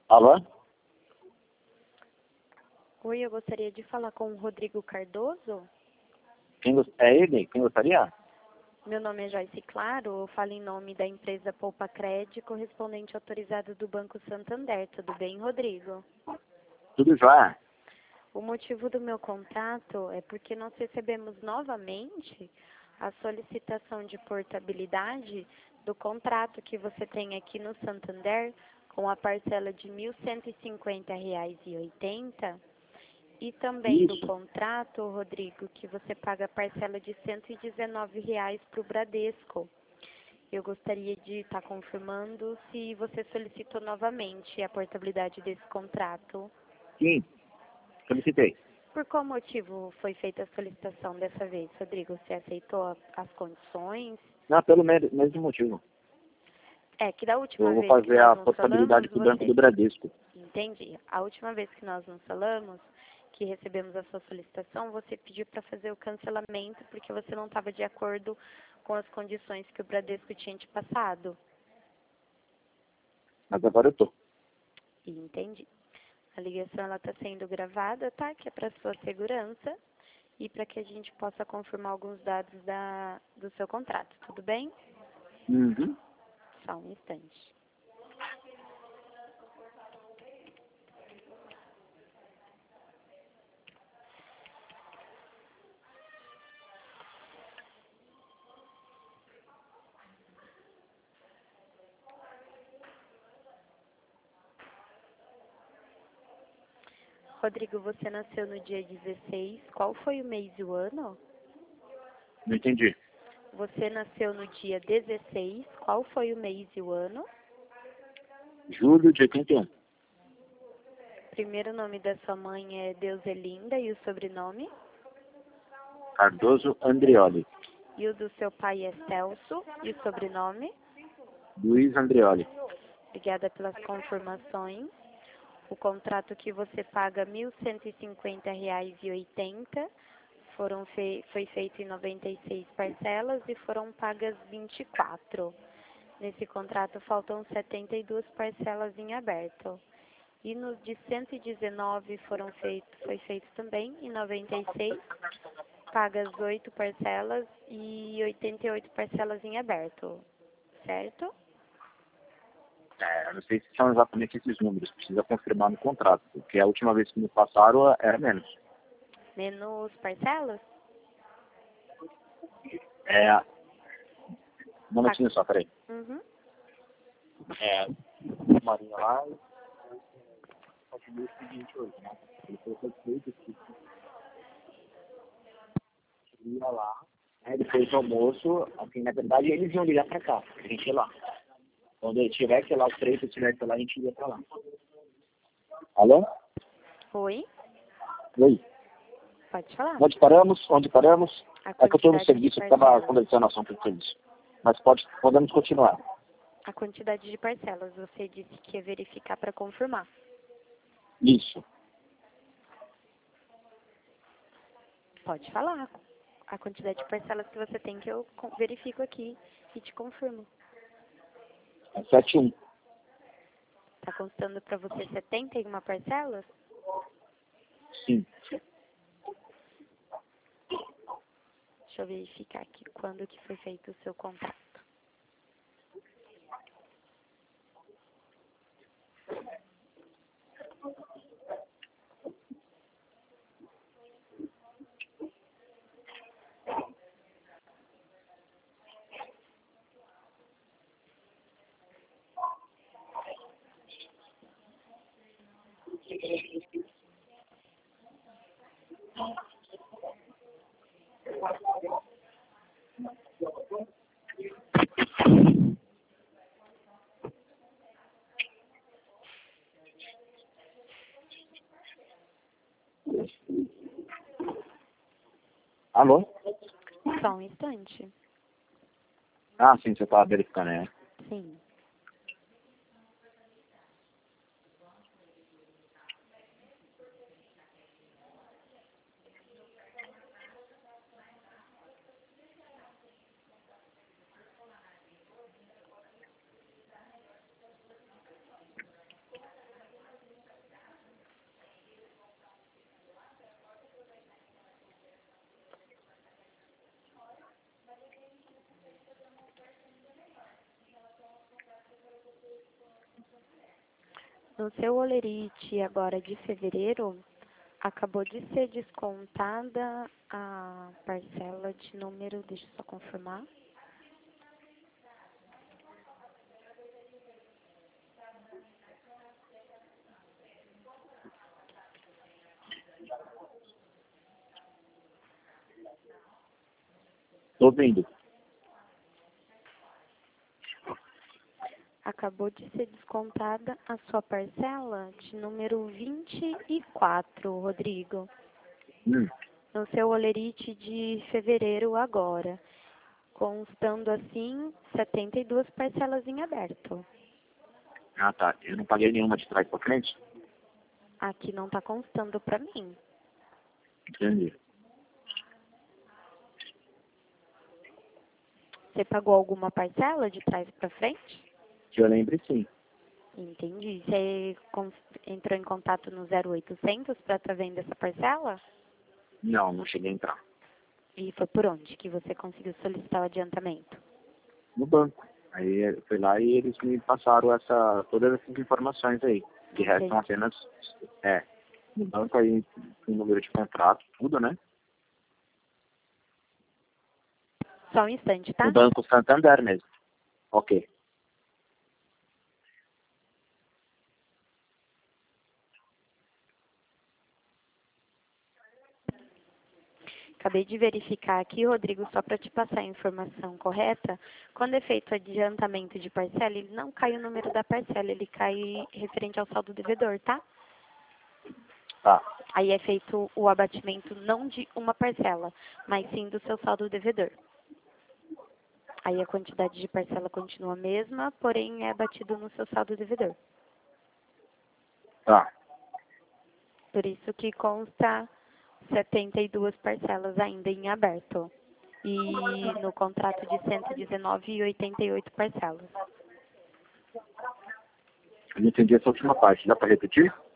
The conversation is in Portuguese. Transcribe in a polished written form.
Alô? Oi, eu gostaria de falar com o Rodrigo Cardoso. É ele? Quem gostaria? Meu nome é Joyce Claro, eu falo em nome da empresa Poupa Crédito, correspondente autorizado do Banco Santander. Tudo bem, Rodrigo? Tudo jóia? O motivo do meu contato é porque nós recebemos novamente a solicitação de portabilidade do contrato que você tem aqui no Santander com a parcela de R$ 1.150,80 e também do Isso. contrato, Rodrigo, que você paga a parcela de R$ 119 para o Bradesco. Eu gostaria de estar confirmando se você solicitou novamente a portabilidade desse contrato. Sim, solicitei. Por qual motivo foi feita a solicitação dessa vez, Rodrigo? Você aceitou as condições? Não, pelo mesmo motivo. É que da Eu última vou vez que fazer nós a nos portabilidade falamos, para o Banco do você... Bradesco. Entendi. A última vez que nós nos falamos, que recebemos a sua solicitação, você pediu para fazer o cancelamento porque você não estava de acordo com as condições que o Bradesco tinha te passado. Mas agora eu tô. Entendi. A ligação está sendo gravada, tá? Que é para sua segurança e para que a gente possa confirmar alguns dados do seu contrato. Tudo bem? Uhum. Só um instante. Rodrigo, você nasceu no dia 16. Qual foi o mês e o ano? Não entendi. Você nasceu no dia 16. Qual foi o mês e o ano? Julho de 81. Primeiro nome da sua mãe é Deuselinda e o sobrenome? Cardoso Andreoli. E o do seu pai é Celso e o sobrenome? Luiz Andreoli. Obrigada pelas confirmações. O contrato que você paga R$ 1.150,80 foi feito em 96 parcelas e foram pagas 24. Nesse contrato faltam 72 parcelas em aberto. E no de 119 foi feito também em 96, pagas 8 parcelas e 88 parcelas em aberto, certo? Eu não sei se são exatamente esses números. Precisa confirmar no contrato. Porque a última vez que me passaram era menos. Menos parcelas? Um momentinho só, peraí. Uhum. Marinha lá. Continua o seguinte hoje, né? Ele foi feito aqui. Ia lá, né, depois do almoço, assim, na verdade eles iam ligar pra cá, a gente ia lá. Quando eu tivesse lá, os três, se eu tivesse lá, a gente ia pra lá. Alô? Oi? Oi. Pode falar. Onde paramos? A É que eu estou no quantidade de serviço, eu estava parcelas. conversando assunto do serviço. Mas podemos continuar. A quantidade de parcelas, você disse que ia verificar para confirmar. Isso. Pode falar. A quantidade de parcelas que você tem que eu verifico aqui e te confirmo. É 71. Tá constando para você 71 parcelas? Sim. Deixa eu verificar aqui quando que foi feito o seu contrato. Alô? Só um instante. Ah, sim, você estava verificando, né? Sim. No seu holerite agora de fevereiro, acabou de ser descontada a parcela de número, deixa eu só confirmar. Tô vendo. Acabou de ser descontada a sua parcela de número 24, Rodrigo. No seu holerite de fevereiro agora, constando assim 72 parcelas em aberto. Ah, tá. Eu não paguei nenhuma de trás pra frente? Aqui não está constando para mim. Entendi. Você pagou alguma parcela de trás para frente? Que eu lembre, sim. Entendi. Você entrou em contato no 0800 para estar vendo essa parcela? Não, não cheguei a entrar. E foi por onde que você conseguiu solicitar o adiantamento? No banco. Aí eu fui lá e eles me passaram todas essas informações aí. Que restam apenas, no banco aí, o número de contrato, tudo, né? Só um instante, tá? No Banco Santander mesmo. Ok. Acabei de verificar aqui, Rodrigo, só para te passar a informação correta. Quando é feito o adiantamento de parcela, ele não cai o número da parcela, ele cai referente ao saldo devedor, tá? Tá. Aí é feito o abatimento não de uma parcela, mas sim do seu saldo devedor. Aí a quantidade de parcela continua a mesma, porém é abatido no seu saldo devedor. Tá. Por isso que consta 72 parcelas ainda em aberto. E no contrato de 119,88 parcelas. Eu não entendi essa última parte. Dá pra repetir?